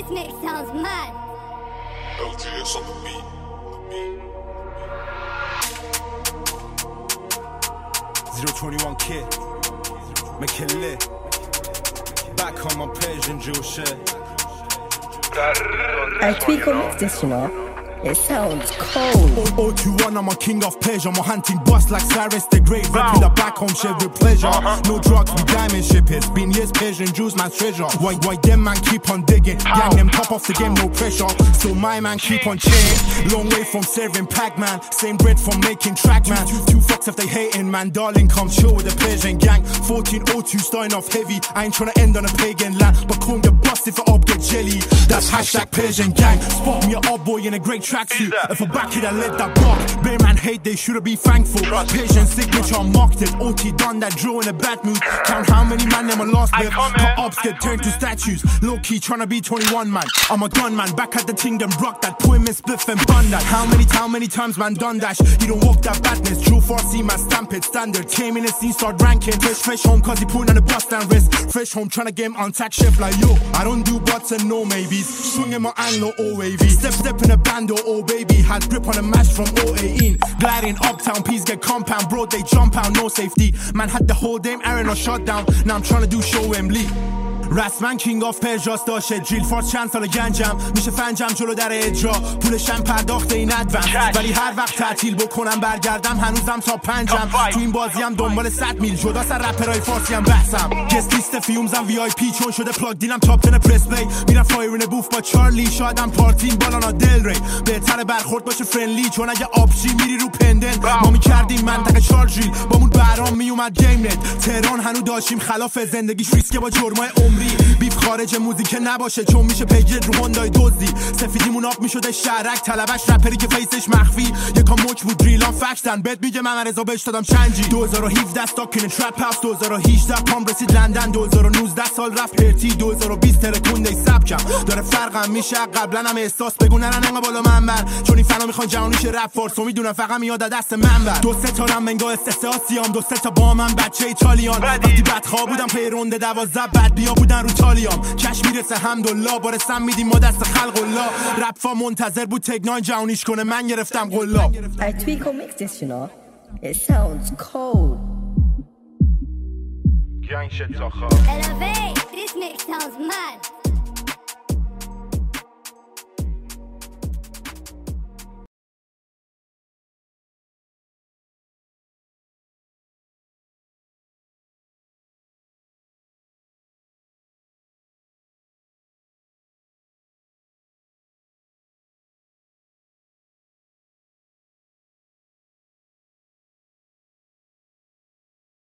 This mix sounds mad. LGS on the beat. .021 kid, make it lit. Back on my Persian jewel shit. I tweak or mix this, you know. It sounds cold. 021, I'm a king of pleasure. I'm a hunting boss like Cyrus the Great. Rapping the back home shit with pleasure. No drugs, we diamond ship it. Been years, Persian Jews, man's treasure. Why them man keep on digging? Gang them top off the game, no pressure. So my man keep on chain. Long way from serving Pac-Man. Same bread from making track, man. Two fucks if they hating, man. Darling, come chill with the Persian gang. 1402 starting off heavy. I ain't tryna end on a pagan land. But call me a bust if I up get jelly. That's hashtag Persian gang. Spot me a up boy in a great tracksuit. If I back it, I let that block. Bear man hate, they should be thankful. Persian signature, I mocked it. OT done that, drill in a bad mood. Count how many man them I lost with. Cut ups get turned to statues. Low key tryna be 21 man. I'm a gunman, back at the kingdom, rock that. Put him in spliff and bun that. How many times man done dash? You don't walk that badness. Drew 4C man stamp it standard. Came in the scene, start ranking. Fresh home cause he putting on the bust and wrist. Fresh home tryna get him on tack shift like yo. I don't do buts and no maybes. Swinging my angle all wavy. Step in a band or oh baby. Had grip on a match from 018. Gliding uptown, peas get compound. Bro, they jump out, no safety. Man had the whole damn Aaron or shut down. Now I'm tryna do show Wembley. رسما کینگ آف پرژاس داشته جیل فارس چند سال گنجم میشه فنجم جلو در اجرا پولشم پرداخته این ندوم ولی هر وقت تعطیل بکنم برگردم هنوزم تا پنجم تو این بازیم دنبال 100 میل جدا سر رپرای فارسی هم بحثم گست لیست فیومزم وی آی پی چون شده پلاگ دیلم تاپ 10 پرس پلی میرم فایرین بوف با چارلی شایدم پارتین بالانا دل ری بهتره برخورد باشه فرندلی چون اگه آبشی میری رو پندن ما میکردیم منطقه چارجیل بامون برام میومد گیم نت تهران هنو داشتیم خلاف زندگیش ریسک با جرمای عمری بیف خارج موزیک نباشه چون میشه پیگیر رو هوندای دزدی سفیدیمون آب میشده شهرک طلبش رپری که فیسش مخفی یکا مچ بود ریلان فکتن بهت میگه من رضا بهش دادم چنجی 2017 استاکین ترپ هاوس 2018 پام رسید لندن 2019 سال رفت پرتی 2020 ترکونده سبکم داره فرقم میشه قبلا هم احساس بگو نرن انقا بالا منبر چون این فنا میخوان جهانیش رپ فارسو میدونن فقط میاد دست منبر دو سه تا رم منگا استساسیام دو سه تا با من بچه ایتالیان وقتی بدخواه بودم پی رونده 12 بعد بیا بودن رو تالیام کش میرسه حمدالله بارسم میدیم ما دست خلق الله رپفا منتظر بود تگنان جهانیش کنه من گرفتم قلاب I tweak or mix this, you know. It sounds cold. Elevate, this mix sounds mad.